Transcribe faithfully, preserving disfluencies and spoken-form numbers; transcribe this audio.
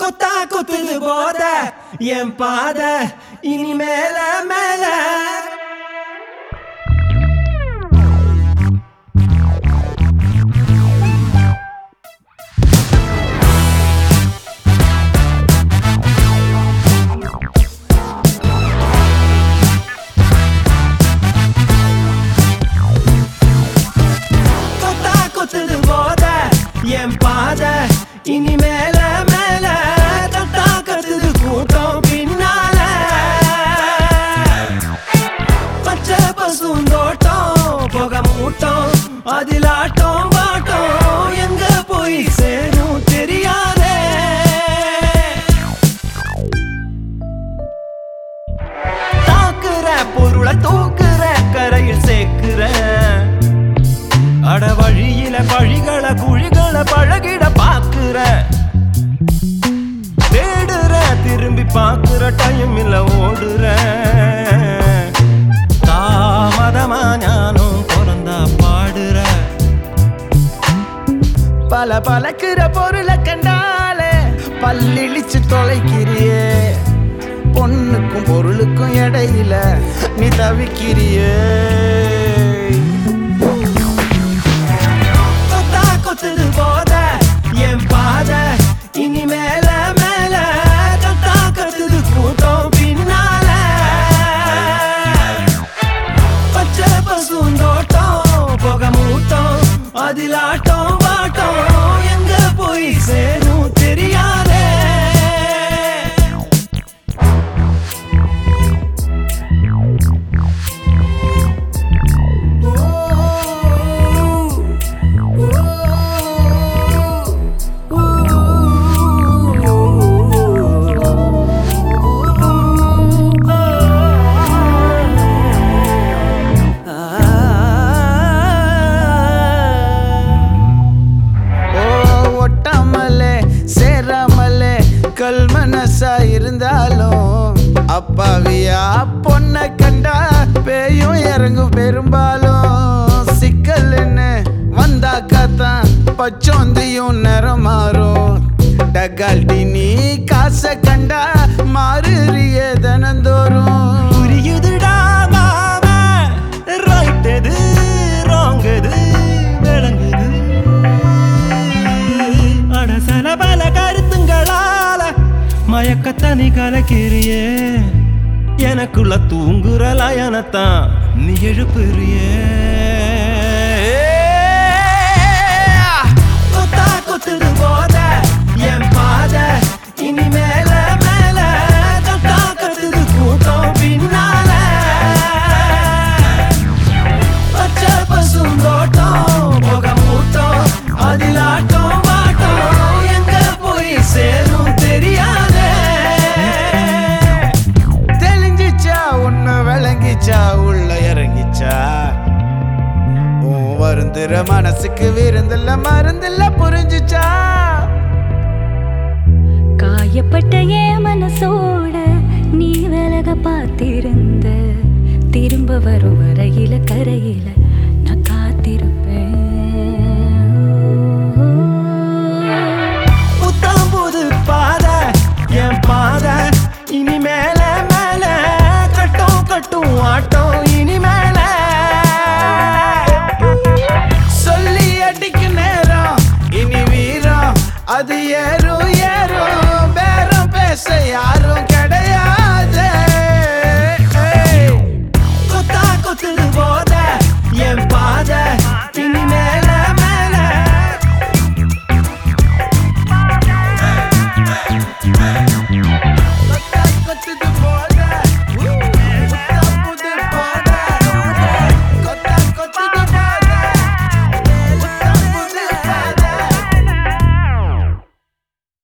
கொத்தா கொத்துது போத என் பாத இனி மேல மேல கொத்தா கொத்துது போத என் பாத இனி மேல மேல தட்டா கத்துது கூட்டம் பின்னால பச்சை பசுந்தோட்டம் புகை மூட்டம் அதிலாட்டம் பாட்டம் எங்க போய் சேரும் தெரியாதே தாக்குற பொருளை தூக்குற கரையில் சேர்க்கிற அட வழியில பழிகள குழிகள பழகிட பாக்குற தேடுற திரும்பி பாக்குற டைம் இல்ல ஓடுற தாமதமா ஞானம் பிறந்தா பாடுற பல பழக்கிற பொருளை கண்டாலே பல்லிழிச்சு தொலைக்கிறியே பொண்ணுக்கும் பொருளுக்கும் இடையில நீ தவிக்கிறியே கொத்துது போத என் பாத இனி மேல மேல தட்டா கத்துது கூட்டம் பின்னால பச்சை பசுந்தோட்டம் புகை மூட்டம் அதிலாட்டம் பாட்டம் எங்க போய் சேரும் தெரியாதே கல் மனசா இருந்தாலும் அப்பாவியா பொண்ண கண்டா பேயும் இறங்கும் பெரும்பாலும் சிக்கல்னு வந்தாக்காத்தான் பச்சோந்தியும் நிறம் மாறும் டகால்டி நீ காசை கண்டா மாறுறிய தினந்தோறும் புரியுதுடா மாமா ரைட் எது ராங் எது விளங்குது அடசன பல கருத்துங்களா மயக்கத்தனி கலக்கிறியே எனக்குள்ள தூங்குற லயனத்தான் நீ எழுப்புறியே கொத்தா கொத்துது போத என் பாத இனி மேல மேல தட்டா கத்துது கூட்டம் பின்னால பச்சை பசுந்தோட்டம் புகை மூட்டம் அதிலாட்டம் பாட்டம் எங்க போய் சேரும் தெரியாது உள்ள இறங்கிச்சா வருந்துற மனசுக்கு விருந்தில்ல மருந்தில்ல புரிஞ்சுச்சா காயப்பட்ட ஏன் மனசோட நீ விலக பார்த்திருந்த திரும்ப வரும் வரையில கரையில